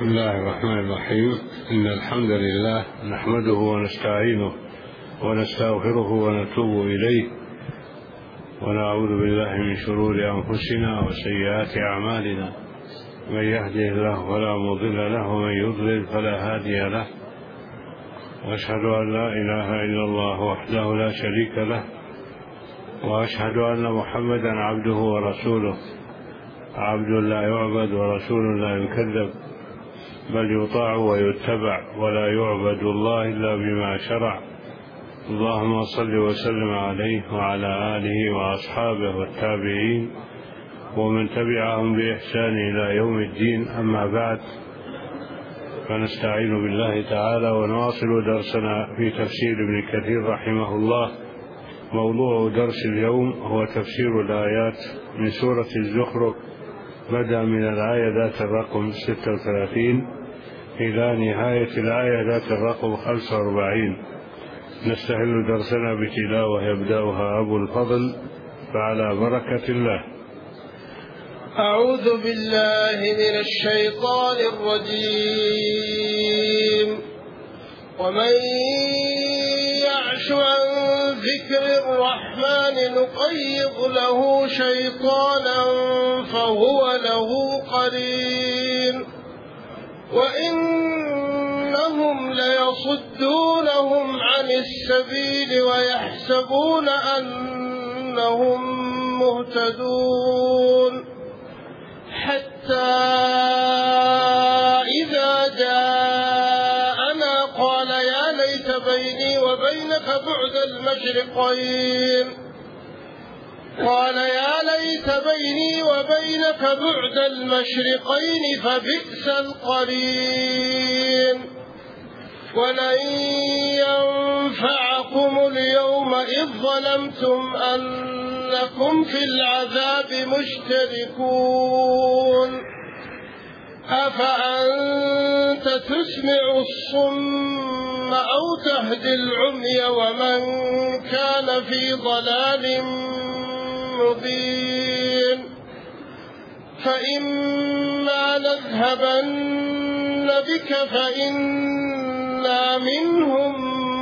بسم الله الرحمن الرحيم. إن الحمد لله نحمده ونستعينه ونستغفره ونتوب إليه، ونعوذ بالله من شرور أنفسنا وسيئات أعمالنا. من يهده الله فلا مضل له، ومن يضلل فلا هادي له. وأشهد أن لا إله إلا الله وحده لا شريك له، وأشهد أن محمدا عبده ورسوله، عبد لا يعبد ورسول لا يكذب، بل يطاع ويتبع، ولا يعبد الله إلا بما شرع. اللهم صل وسلم عليه وعلى آله وأصحابه والتابعين ومن تبعهم بإحسان إلى يوم الدين. أما بعد، فنستعين بالله تعالى ونواصل درسنا في تفسير ابن كثير رحمه الله. موضوع درس اليوم هو تفسير الآيات من سورة الزخرف، بدأ من الآية ذات الرقم 36 إلى نهاية الآية ذات الرقم 45. نستهل درسنا بتلاوة يبدأها أبو الفضل، فعلى بركة الله. أعوذ بالله من الشيطان الرجيم. ومن يعش عن ذكر الرحمن نقيض له شيطانا فهو له قرين، وإنهم ليصدونهم عن السبيل ويحسبون أنهم مهتدون، حتى إذا جاءنا قال يا ليت بيني وبينك بعد المشرقين فبئس القرين. ولن ينفعكم اليوم إذ ظلمتم أنكم في العذاب مشتركون. أفأنت تسمع الصم أو تهدي العمي ومن كان في ضلال مبين. فإما نذهبن بك فإنا منهم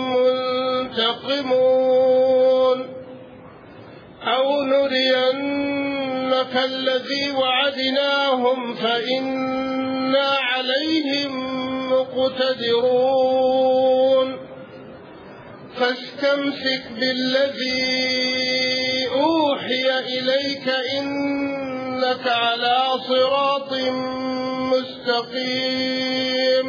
منتقمون، أو نرينك الذي وعدناهم فإنا عليهم مقتدرون. فاستمسك بالذي أوحي إليك إنك على صراط مستقيم،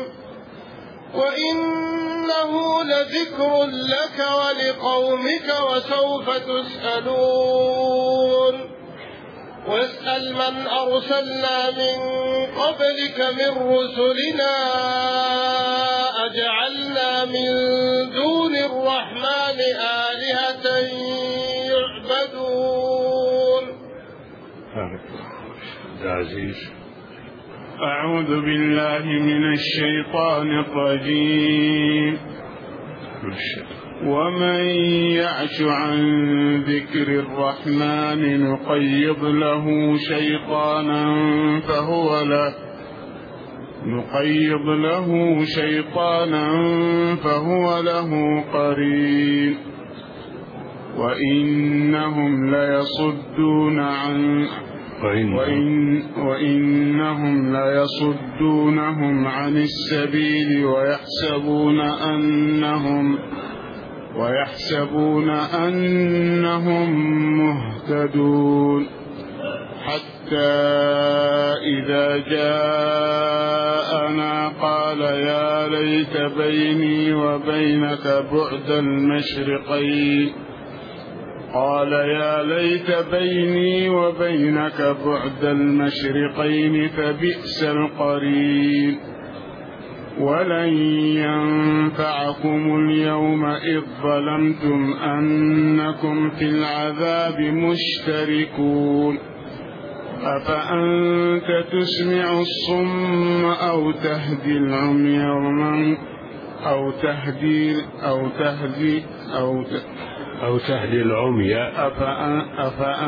وإنه لذكر لك ولقومك وسوف تسألون. واسأل من أرسلنا من قبلك من رسلنا أجعلنا من دون الرحمن آلهة يعبدون. أعوذ بالله من الشيطان الرجيم. ومن يعش عن ذكر الرحمن نقيض له شيطانا فهو له قرين، وإنهم ليصدونهم عن السبيل ويحسبون أنهم مهتدون، حتى إذا جاءنا قال يا ليت بيني وبينك بعد المشرقين فبئس القرين. ولن ينفعكم اليوم إذ ظلمتم أنكم في العذاب مشتركون. أفأنت تسمع الصم أو تهدي العمي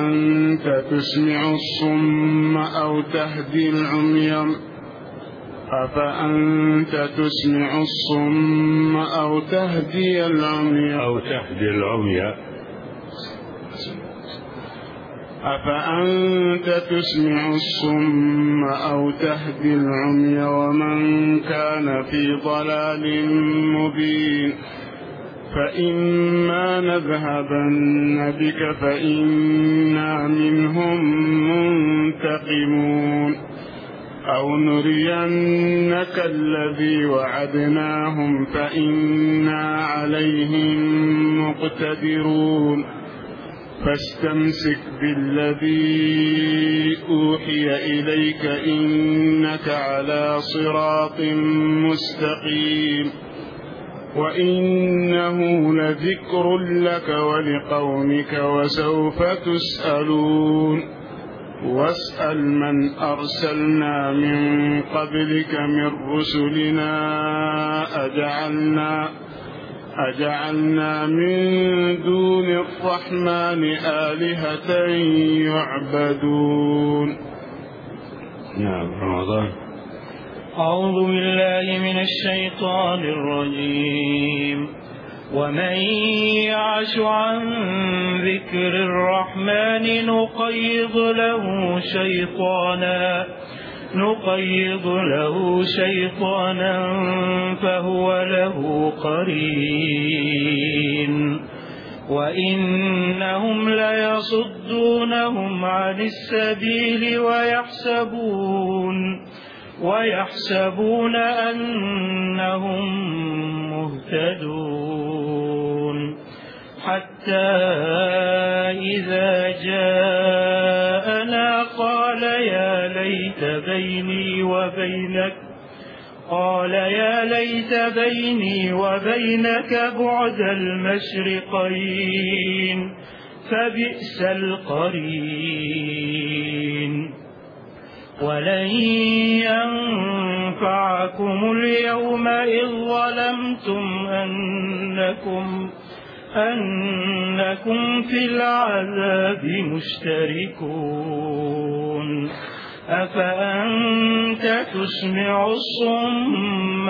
أفأنت تسمع الصم أو تهدي العمي أفأنت تسمع الصم أو تهدي العمي أفأنت تسمع الصم أو تهدي العمي ومن كان في ضلال مبين فإما نذهبن بك فإنا منهم منتقمون أو نرينك الذي وعدناهم فإنا عليهم مقتدرون فاستمسك بالذي أوحي إليك إنك على صراط مستقيم وإنه لذكر لك ولقومك وسوف تسألون واسأل من أرسلنا من قبلك من رسلنا أجعلنا من دون الرحمن آلهة يعبدون. نعم. رمضان. أعوذ بالله من الشيطان الرجيم. ومن يعش عن ذكر الرحمن نقيض له شيطانا فهو له قرين وإنهم ليصدونهم عن السبيل ويحسبون أنهم مهتدون حتى إذا جاءنا قال يا ليت بيني وبينك بعد المشرقين فبئس القرين ولن ينفعكم اليوم إذ ظلمتم أنكم في العذاب مشتركون أفأنت تسمع الصم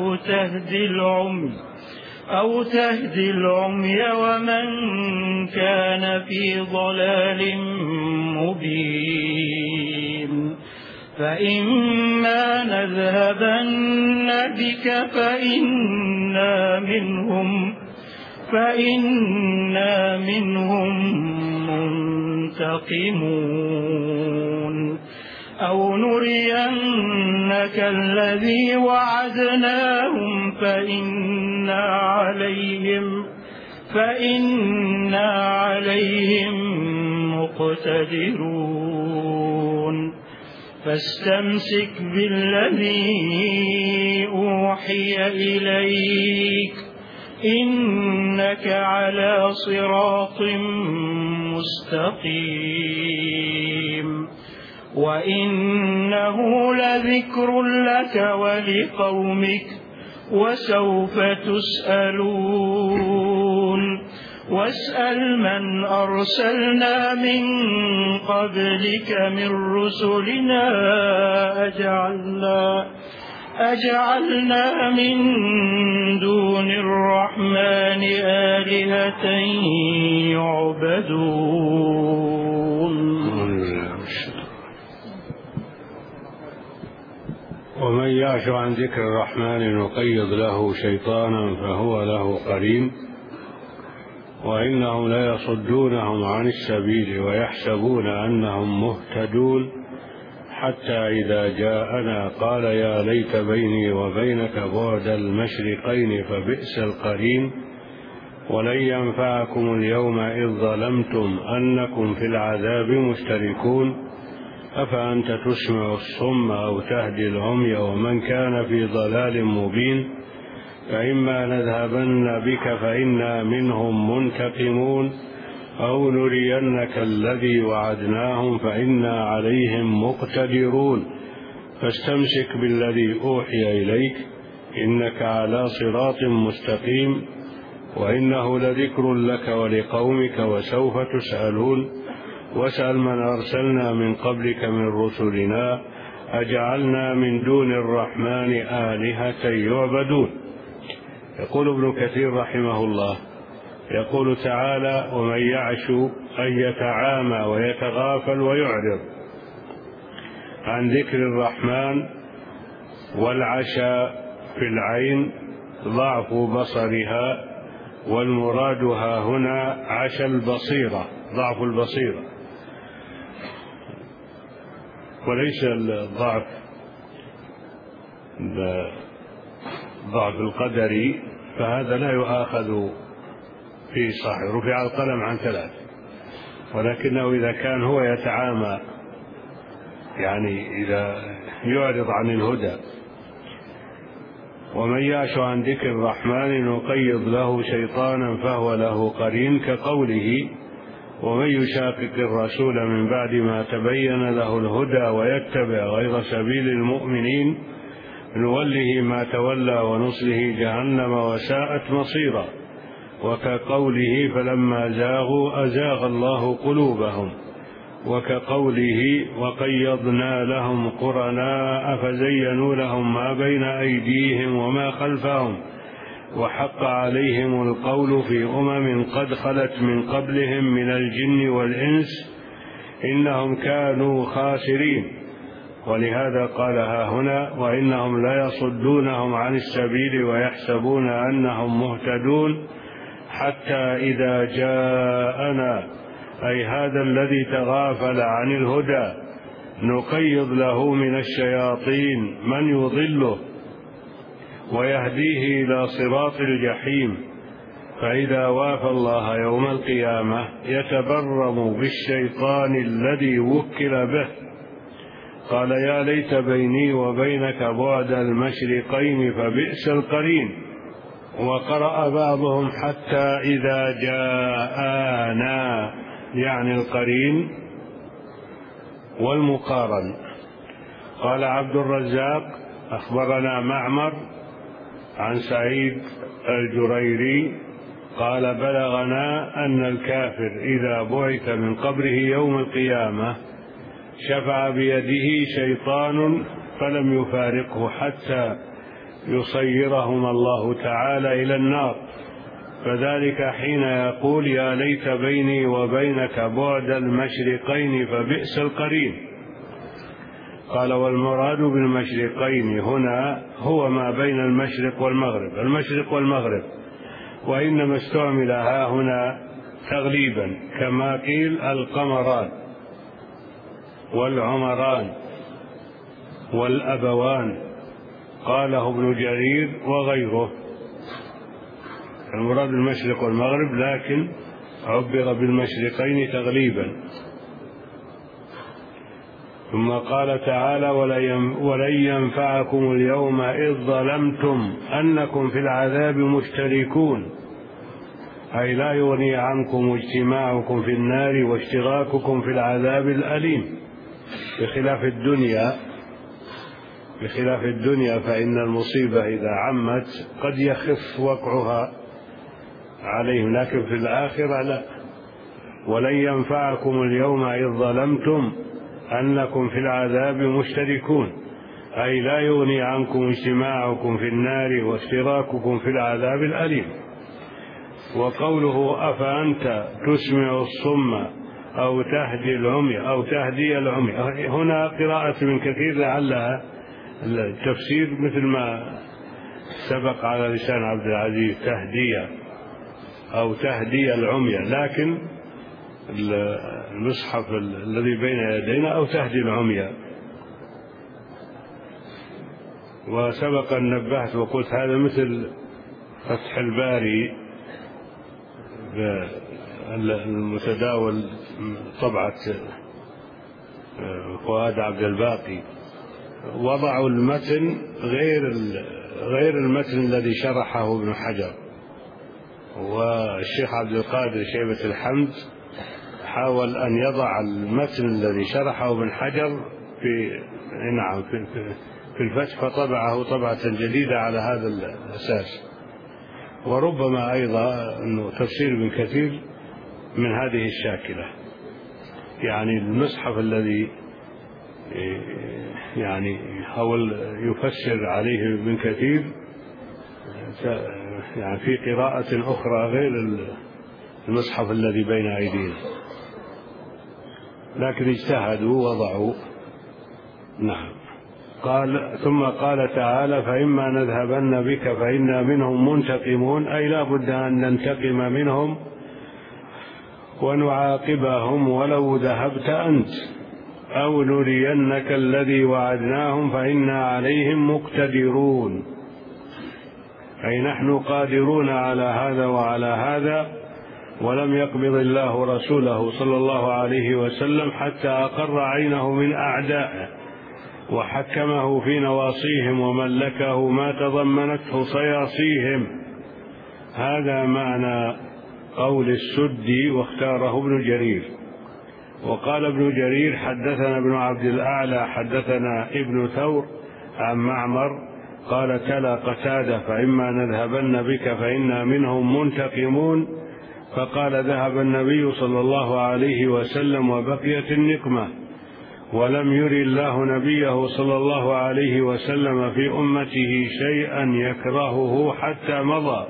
أو تهدي العمي ومن كان في ضلال مبين فإما نذهبن بك فإنا منهم منتقمون أو نرينك الذي وعدناهم فإنا عليهم مقتدرون فاستمسك بالذي أوحي إليك إنك على صراط مستقيم وإنه لذكر لك ولقومك وسوف تسألون واسأل من أرسلنا من قبلك من رسلنا أجعلنا من دون الرحمن آلهة يعبدون. ومن يعش عن ذكر الرحمن نقيض له شيطانا فهو له قرين وإنهم ليصدونهم عن السبيل ويحسبون أنهم مهتدون حتى إذا جاءنا قال يا ليت بيني وبينك بعد المشرقين فبئس القرين ولن ينفعكم اليوم إذ ظلمتم أنكم في العذاب مشتركون أفأنت تسمع الصم أو تهدي العمي ومن كان في ضلال مبين فإما نذهبن بك فإنا منهم منتقمون أو نرينك الذي وعدناهم فإنا عليهم مقتدرون فاستمسك بالذي أوحي إليك إنك على صراط مستقيم وإنه لذكر لك ولقومك وسوف تسألون واسأل من أرسلنا من قبلك من رسلنا أجعلنا من دون الرحمن آلهة يعبدون. يقول ابن كثير رحمه الله يقول تعالى: ومن يعش أن يتعامى ويتغافل ويعرض عن ذكر الرحمن، والعشاء في العين ضعف بصرها، والمرادها هنا عشا البصيرة، ضعف البصيرة، وليس الضعف القدري، فهذا لا يؤاخذ في صحيح. رفع القلم عن 3، ولكنه إذا كان هو يتعامى، يعني إذا يعرض عن الهدى. ومن يعش عن ذكر الرحمن نقيض له شيطانا فهو له قرين، كقوله: ومن يشاقق الرسول من بعد ما تبين له الهدى ويتبع غير سبيل المؤمنين نوله ما تولى ونصله جهنم وساءت مصيرا، وكقوله: فلما زاغوا أزاغ الله قلوبهم، وكقوله: وقيضنا لهم قرناء فزينوا لهم ما بين أيديهم وما خلفهم وحق عليهم القول في قد خلت من قبلهم من الجن والإنس إنهم كانوا خاسرين. ولهذا قالها هنا: وإنهم ليصدونهم عن السبيل ويحسبون أنهم مهتدون حتى إذا جاءنا، أي هذا الذي تغافل عن الهدى، نقيض له من الشياطين من يضله ويهديه إلى صراط الجحيم، فإذا وافى الله يوم القيامة يتبرم بالشيطان الذي وكل به. قال: يا ليت بيني وبينك بعد المشرقين فبئس القرين. وقرأ بعضهم: حتى إذا جاءنا، يعني القرين والمقارن. قال عبد الرزاق: أخبرنا معمر عن سعيد الجريري قال: بلغنا أن الكافر إذا بعث من قبره يوم القيامة شفع بيده شيطان فلم يفارقه حتى يصيرهما الله تعالى إلى النار، فذلك حين يقول: يا ليت بيني وبينك بعد المشرقين فبئس القرين. قال: والمراد بالمشرقين هنا هو ما بين المشرق والمغرب، وإنما استعمل ها هنا تغليبا، كما قيل القمران والعمران والأبوان، قاله ابن جرير وغيره. المراد المشرق والمغرب، لكن عبر بالمشرقين تغليبا. ثم قال تعالى: ولن ينفعكم اليوم إذ ظلمتم أنكم في العذاب مشتركون، أي لا يغني عنكم اجتماعكم في النار واشتراككم في العذاب الأليم، بخلاف الدنيا فإن المصيبة إذا عمت قد يخف وقعها عليهم، لكن في الآخرة لا. ولن ينفعكم اليوم إذ ظلمتم أنكم في العذاب مشتركون، أي لا يغني عنكم اجتماعكم في النار واشتراككم في العذاب الأليم. وقوله: أفأنت تسمع الصم أو تهدي العمي، هنا قراءة من كثير لعلها التفسير مثل ما سبق على لسان عبد العزيز، تهدي العمي، لكن المصحف الذي بين يدينا أو تهدي العمي. وسبق أن نبهت وقلت هذا مثل فتح الباري المتداول طبعة فؤاد عبد الباقي، وضعوا المتن غير المتن الذي شرحه ابن حجر، والشيخ عبد القادر شيبة الحمد حاول أن يضع المتن الذي شرحه ابن حجر في الفتح، فطبعه طبعة جديدة على هذا الأساس. وربما أيضا أنه تفسير ابن كثير من هذه الشاكلة، يعني المصحف الذي يعني يحاول يفسر عليه ابن كثير يعني في قراءة أخرى غير المصحف الذي بين أيدينا، لكن اجتهدوا وضعوا. نعم. قال ثم قال تعالى: فإما نذهبن بك فإنا منهم منتقمون، أي لا بد أن ننتقم منهم ونعاقبهم ولو ذهبت أنت، أو نرينك الذي وعدناهم فإنا عليهم مقتدرون، أي نحن قادرون على هذا وعلى هذا. ولم يقبض الله رسوله صلى الله عليه وسلم حتى أقر عينه من أعدائه وحكمه في نواصيهم وملكه ما تضمنته صياصيهم. هذا معنى قول السدي، واختاره ابن جرير. وقال ابن جرير: حدثنا ابن عبد الأعلى حدثنا ابن ثور عن معمر قال: تلا قتادة: فإما نذهبن بك فإنا منهم منتقمون، فقال: ذهب النبي صلى الله عليه وسلم وبقيت النقمة، ولم ير الله نبيه صلى الله عليه وسلم في أمته شيئا يكرهه حتى مضى،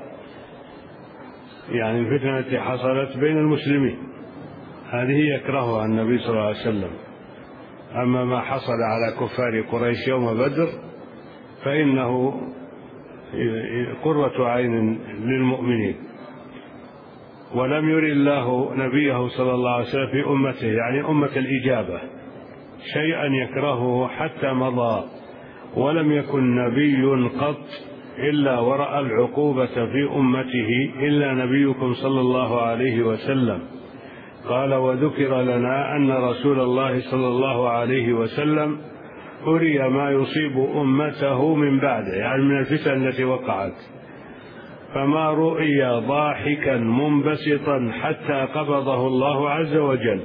يعني الفتنة التي حصلت بين المسلمين هذه يكرهها النبي صلى الله عليه وسلم. أما ما حصل على كفار قريش يوم بدر فإنه قرة عين للمؤمنين. ولم ير الله نبيه صلى الله عليه وسلم في أمته، يعني أمة الإجابة، شيئا يكرهه حتى مضى، ولم يكن نبي قط إلا ورأى العقوبة في أمته إلا نبيكم صلى الله عليه وسلم. قال: وذكر لنا أن رسول الله صلى الله عليه وسلم أري ما يصيب أمته من بعده، يعني من الفتن التي وقعت، فما رؤي ضاحكا منبسطا حتى قبضه الله عز وجل.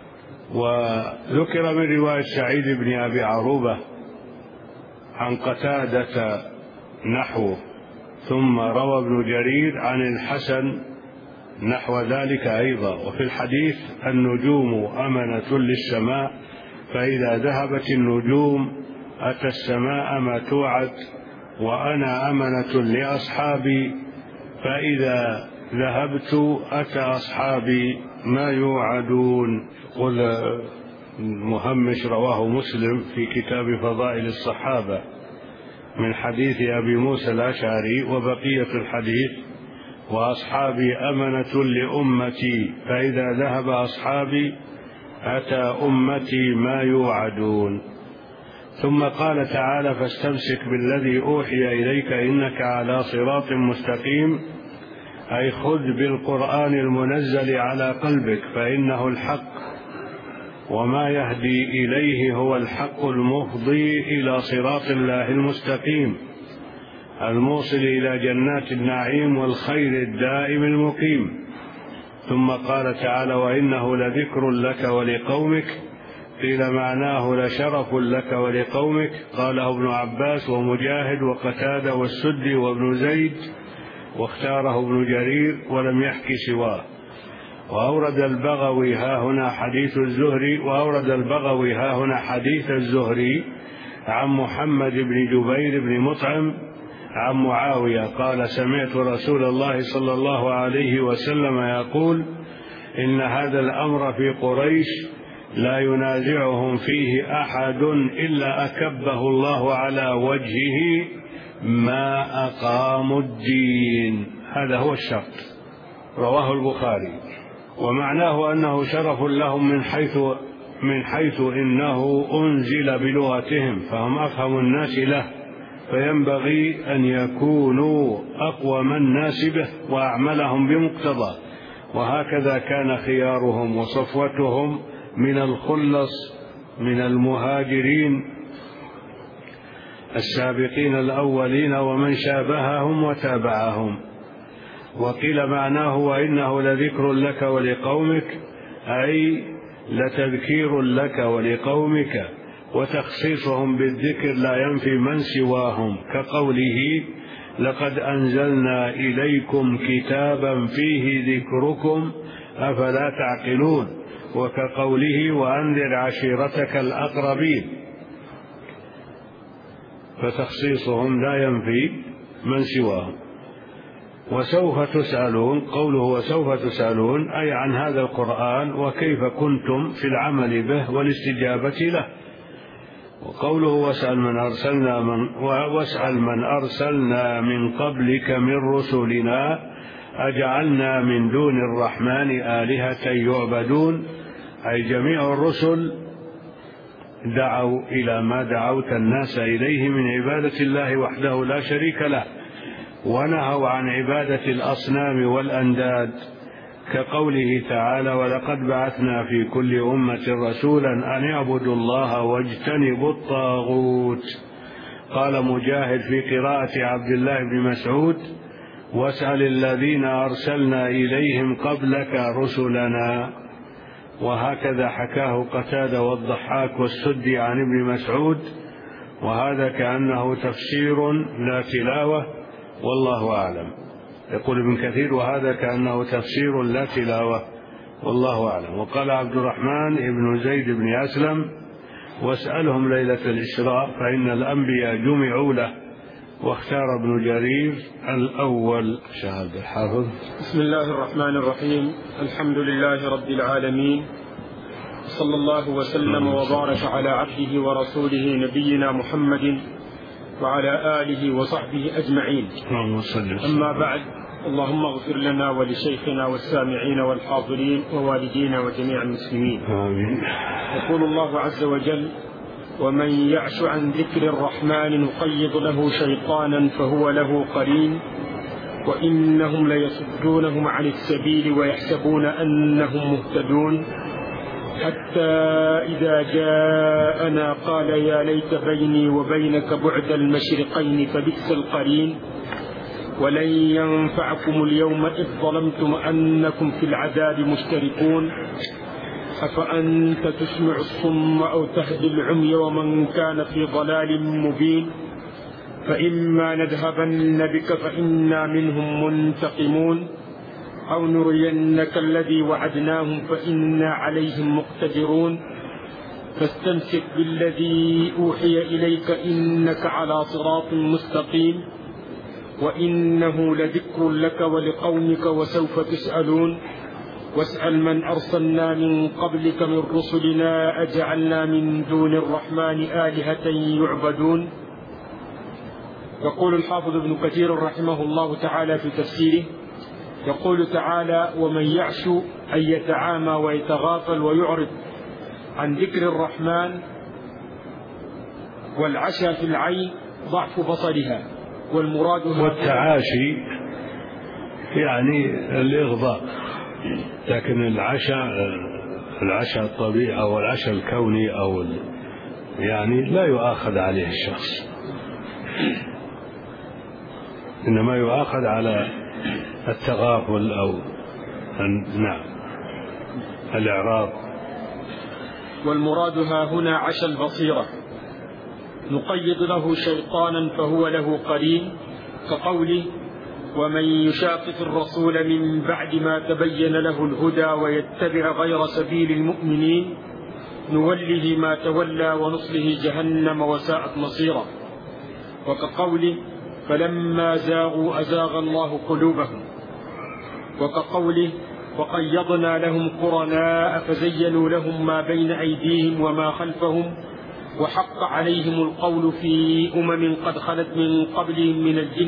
وذكر من رواية سعيد بن أبي عروبة عن قتادة نحوه، ثم روى ابن جرير عن الحسن نحو ذلك أيضا. وفي الحديث: النجوم أمنة للسماء، فإذا ذهبت النجوم أتى السماء ما توعد، وأنا أمنة لأصحابي، فإذا ذهبت أتى أصحابي ما يوعدون. قل مهمش رواه مسلم في كتاب فضائل الصحابة من حديث أبي موسى الأشعري، وبقية الحديث: وأصحابي أمنة لأمتي، فإذا ذهب أصحابي أتى أمتي ما يوعدون. ثم قال تعالى: فاستمسك بالذي أوحي إليك إنك على صراط مستقيم، أي خذ بالقرآن المنزل على قلبك فإنه الحق، وما يهدي إليه هو الحق المفضي إلى صراط الله المستقيم الموصل إلى جنات النعيم والخير الدائم المقيم. ثم قال تعالى: وإنه لذكر لك ولقومك، قيل معناه لشرف لك ولقومك، قاله ابن عباس ومجاهد وقتادة والسدي وابن زيد، واختاره ابن جرير ولم يحكي سواه. وأورد البغوي ها هنا حديث الزهري عن محمد بن جبير بن مطعم عن معاوية قال: سمعت رسول الله صلى الله عليه وسلم يقول: إن هذا الأمر في قريش لا ينازعهم فيه أحد إلا أكبه الله على وجهه ما أقاموا الدين. هذا هو الشرط. رواه البخاري. ومعناه أنه شرف لهم من حيث إنه أنزل بلغتهم فهم أفهم الناس له، فينبغي أن يكونوا أقوم الناس به وأعملهم بمقتضى. وهكذا كان خيارهم وصفوتهم من الخلص من المهاجرين السابقين الأولين ومن شابههم وتابعهم. وقيل معناه: وإنه لذكر لك ولقومك، أي لتذكير لك ولقومك، وتخصيصهم بالذكر لا ينفي من سواهم، كقوله: لقد أنزلنا إليكم كتابا فيه ذكركم أفلا تعقلون، وكقوله: وأنذر عشيرتك الأقربين. فتخصيصهم لا ينفي من سواهم. وسوف تسألون، قوله وسوف تسألون أي عن هذا القرآن وكيف كنتم في العمل به والاستجابة له. وقوله واسأل من أرسلنا من قبلك من رسلنا أجعلنا من دون الرحمن آلهة يعبدون، أي جميع الرسل دعوا إلى ما دعوت الناس إليه من عبادة الله وحده لا شريك له، ونهوا عن عبادة الأصنام والأنداد، كقوله تعالى ولقد بعثنا في كل أمة رسولا أن اعبدوا الله واجتنبوا الطاغوت. قال مجاهد في قراءة عبد الله بن مسعود واسأل الذين أرسلنا إليهم قبلك رسلنا. وهكذا حكاه قتادة والضحاك والسدي عن ابن مسعود، وهذا كأنه تفسير لا تلاوة والله أعلم. يقول ابن كثير وهذا كأنه تفسير لا تلاوة والله أعلم. وقال عبد الرحمن ابن زيد بن أسلم واسألهم ليلة الإسراء فإن الأنبياء جمعوا له، واختار ابن جرير الأول. شاهد الحافظ. بسم الله الرحمن الرحيم، الحمد لله رب العالمين، صلى الله وسلم وبارك على عبده ورسوله نبينا محمد وعلى آله وصحبه أجمعين. أما بعد، اللهم اغفر لنا ولشيخنا والسامعين والحاضرين ووالدينا وجميع المسلمين. آمين. يقول الله عز وجل ومن يعش عن ذكر الرحمن نقيض له شيطانا فهو له قرين وإنهم ليصدونهم عن السبيل ويحسبون أنهم مهتدون حتى إذا جاءنا قال يا ليت بيني وبينك بعد المشرقين فبئس القرين ولن ينفعكم اليوم إذ ظلمتم أنكم في العذاب مشتركون أفأنت تسمع الصم أو تهدي العمي ومن كان في ضلال مبين فإما نذهبن بك فإنا منهم منتقمون أو نرينك الذي وعدناهم فإنا عليهم مقتدرون فاستمسك بالذي أوحي إليك إنك على صراط مستقيم وإنه لذكر لك ولقومك وسوف تسألون واسأل من أرسلنا من قبلك من رسلنا أجعلنا من دون الرحمن آلهة يعبدون. يقول الحافظ ابن كثير رحمه الله تعالى في تفسيره يقول تعالى ومن يعش أن يتعامى ويتغافل ويعرض عن ذكر الرحمن، والعشى في العين ضعف بصرها، والمراد والتعاشي يعني الإغضاء، لكن العشاء الطبيعي أو العشاء الكوني أو يعني لا يؤاخذ عليه الشخص، إنما يؤاخذ على التغافل أو نعم الإعراض. والمراد ها هنا عشى البصيرة، نقيض له شيطانا فهو له قرين، كقوله ومن يشاقق الرسول من بعد ما تبين له الهدى ويتبع غير سبيل المؤمنين نوله ما تولى ونصله جهنم وساءت مصيرا، وكقوله فلما زاغوا أزاغ الله قلوبهم، وكقوله وقيضنا لهم قرناء فزينوا لهم ما بين أيديهم وما خلفهم وحق عليهم القول في قد خلت من قبلهم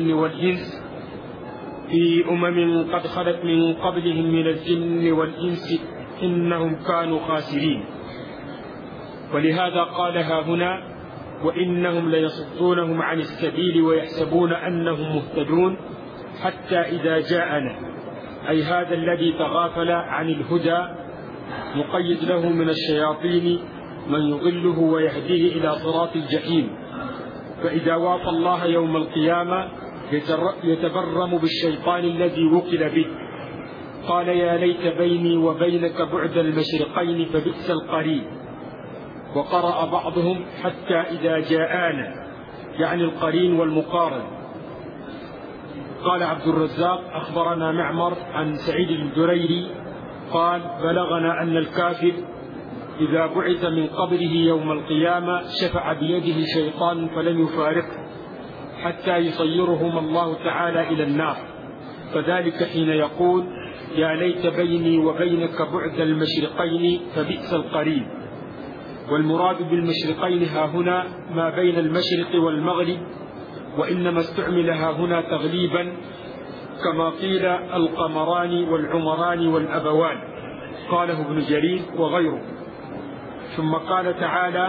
من الجن والإنس إنهم كانوا خاسرين. ولهذا قالها هنا وإنهم ليصدونهم عن السبيل ويحسبون أنهم مهتدون حتى إذا جاءنا، أي هذا الذي تغافل عن الهدى نقيد له من الشياطين من يضله ويهديه إلى صراط الجحيم، فإذا واقى الله يوم القيامة يتبرم بالشيطان الذي وكل به. قال يا ليت بيني وبينك بعد المشرقين فبئس القرين. وقرأ بعضهم حتى إذا جاءنا، يعني القرين والمقارن. قال عبد الرزاق أخبرنا معمر عن سعيد الدريري قال بلغنا أن الكافر إذا بعث من قبره يوم القيامة شفع بيده شيطان فلم يفارقه حتى يصيرهم الله تعالى إلى النار، فذلك حين يقول يا ليت بيني وبينك بعد المشرقين فبئس القرين. والمراد بالمشرقين ها هنا ما بين المشرق والمغرب، وإنما استعمل ها هنا تغليبا كما قيل القمران والعمران والأبوان، قاله ابن جرير وغيره. ثم قال تعالى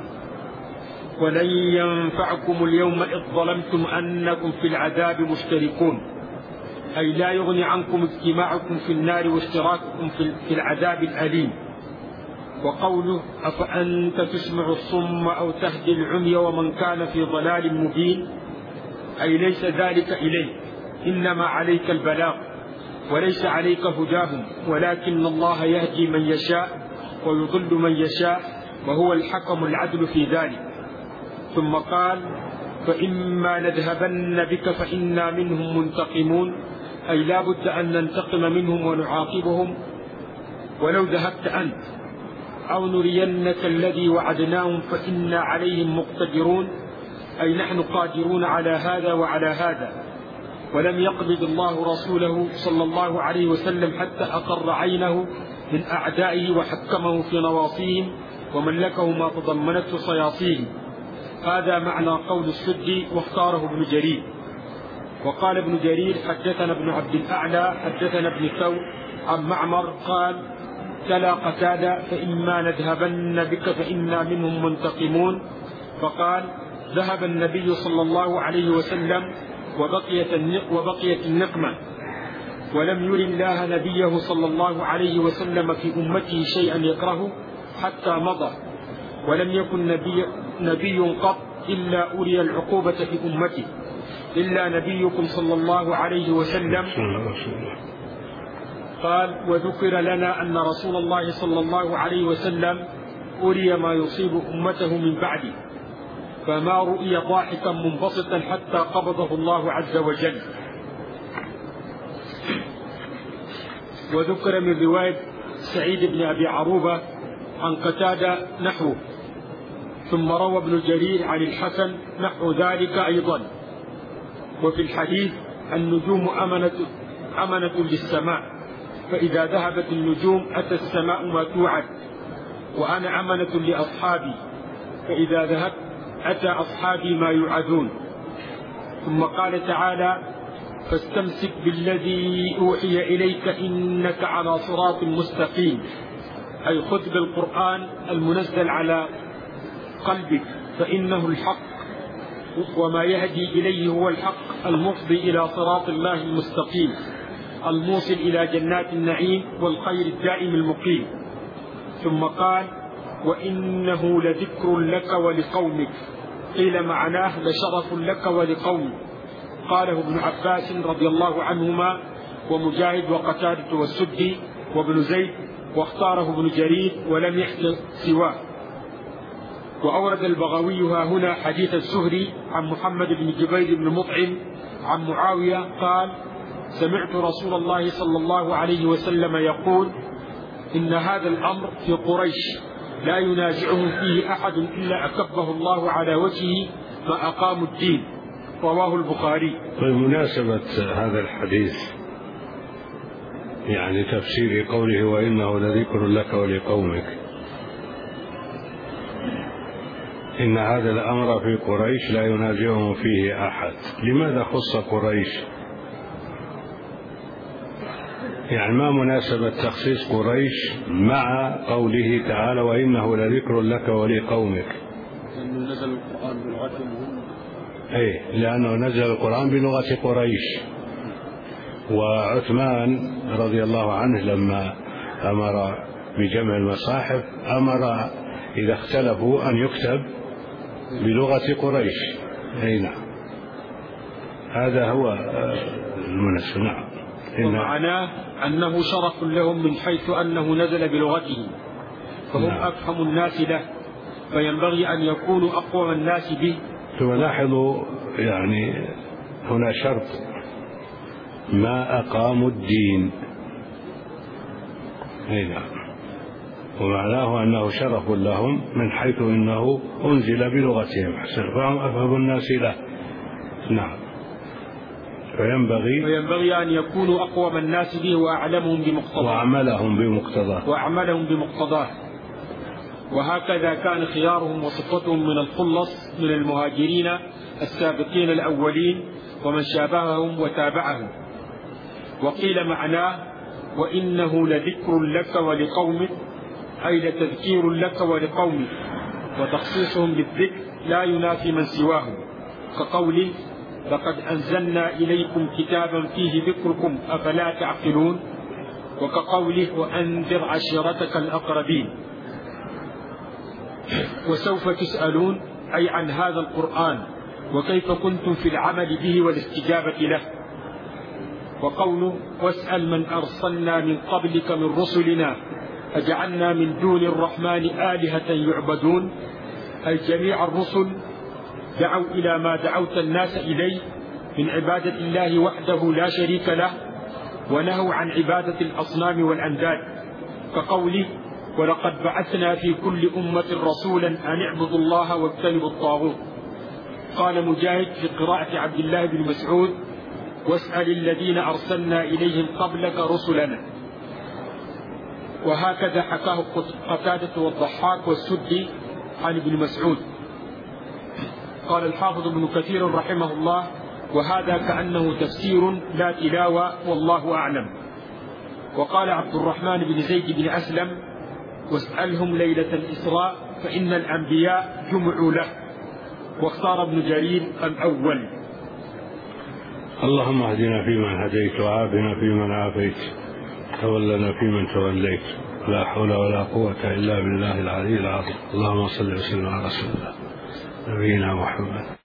ولن ينفعكم اليوم إذ ظلمتم أنكم في العذاب مشتركون، أي لا يغني عنكم اجتماعكم في النار واشتراككم في العذاب الأليم. وقوله أفأنت تسمع الصم أو تهدي العمي ومن كان في ضلال مبين، أي ليس ذلك إليك، إنما عليك البلاغ وليس عليك هداهم، ولكن الله يهدي من يشاء ويضل من يشاء وهو الحكم العدل في ذلك. ثم قال فإما نذهبن بك فإنا منهم منتقمون، أي لا بد أن ننتقم منهم ونعاقبهم ولو ذهبت أنت، أو نرينك الذي وعدناهم فإنا عليهم مقتدرون، أي نحن قادرون على هذا وعلى هذا. ولم يقبض الله رسوله صلى الله عليه وسلم حتى أقر عينه من أعدائه وحكمه في نواصيهم وملكه ما تضمنته صياصيهم. هذا معنى قول السدي واختاره ابن جرير. وقال ابن جرير حدثنا ابن عبد الأعلى حدثنا ابن ثور عن معمر قال تلا قتادة فإما نذهبن بك فإنا منهم منتقمون، فقال ذهب النبي صلى الله عليه وسلم وبقيت النقمة، ولم ير الله نبيه صلى الله عليه وسلم في أمته شيئا يكرهه حتى مضى، ولم يكن نبي قط إلا أري العقوبة في أمته إلا نبيكم صلى الله عليه وسلم. قال وذكر لنا أن رسول الله صلى الله عليه وسلم أري ما يصيب أمته من بعده، فما رؤي ضاحكا منبسطا حتى قبضه الله عز وجل. وذكر من رواية سعيد بن أبي عروبة عن قتادة نحوه، ثم روى ابن جرير عن الحسن نحو ذلك أيضا. وفي الحديث النجوم أمنة للسماء، فإذا ذهبت النجوم أتى السماء ما توعد، وأنا أمنة لأصحابي، فإذا ذهبت أتى أصحابي ما يوعدون. ثم قال تعالى فاستمسك بالذي أوحي إليك إنك على صراط مستقيم، أي خذ بالقرآن المنزل على قلبك فإنه الحق، وما يهدي إليه هو الحق المفضي إلى صراط الله المستقيم الموصل إلى جنات النعيم والخير الدائم المقيم. ثم قال وإنه لذكر لك ولقومك، قيل معناه لشرف لك ولقومك، قاله ابن عباس رضي الله عنهما ومجاهد وقتادة والسدي وابن زيد، واختاره ابن جرير ولم يحكي سواه. وأورد البغوي ها هنا حديث الزهري عن محمد بن جبير بن مطعم عن معاوية قال سمعت رسول الله صلى الله عليه وسلم يقول إن هذا الأمر في قريش لا ينازعه فيه أحد إلا أكبه الله على وجهه ما أقاموا الدين، رواه البخاري. بمناسبة هذا الحديث يعني تفسير قوله وإنه لذكر لك ولقومك، إن هذا الأمر في قريش لا ينازعهم فيه أحد، لماذا خص قريش؟ يعني ما مناسبة تخصيص قريش مع قوله تعالى وإنه لذكر لك ولقومك؟ لأنه نزل القرآن بلغتهم، لأنه نزل القرآن بلغة قريش. وعثمان رضي الله عنه لما أمر بجمع المصاحف أمر إذا اختلفوا أن يكتب بلغة قريش. نعم، هذا هو المناسب. نعم، ومعناه أنه شرف لهم من حيث أنه نزل بلغتهم، فهم أفهم الناس له، فينبغي أن يكونوا أقوى الناس به. ثم لاحظوا يعني هنا شرط ما أقاموا الدين. نعم. ومعناه أنه شرف لهم من حيث إنه أنزل بلغتهم فهم أفهم الناس له. نعم. وينبغي أن يكونوا أقوم الناس به وأعلمهم بمقتضاه وأعملهم بمقتضاه. وهكذا كان خيارهم وصفتهم من الخلص من المهاجرين السابقين الأولين ومن شابههم وتابعهم. وقيل معناه وإنه لذكر لك ولقومك، أي لتذكير لك ولقومك، وتخصيصهم بالذكر لا ينافي من سواهم، كقوله لقد أنزلنا إليكم كتابا فيه ذكركم أفلا تعقلون، وكقوله وأنذر عشيرتك الأقربين. وسوف تسألون أي عن هذا القرآن وكيف كنتم في العمل به والاستجابة له. وقوله واسأل من أرسلنا من قبلك من رسلنا أجعلنا من دون الرحمن آلهة يعبدون، أي جميع الرسل دعوا إلى ما دعوت الناس إليه من عبادة الله وحده لا شريك له، ونهوا عن عبادة الأصنام والأنداد، كقوله ولقد بعثنا في كل أمة رسولا أن اعبدوا الله واجتنبوا الطاغوت. قال مجاهد في قراءة عبد الله بن مسعود واسأل الذين أرسلنا إليهم قبلك رسلنا. وهكذا حكاه قتادة والضحاك والسدي عن ابن مسعود. قال الحافظ ابن كثير رحمه الله وهذا كأنه تفسير لا تلاوة والله أعلم. وقال عبد الرحمن بن زيد بن أسلم واسألهم ليلة الإسراء فإن الأنبياء جمعوا له. واختار ابن جرير الأول. اللهم اهدنا فيمن هديت وعافنا فيمن عافيت تولنا فيمن توليت لا حول ولا قوة إلا بالله العلي العظيم. اللهم صل وسلم على رسول الله نبينا محمد.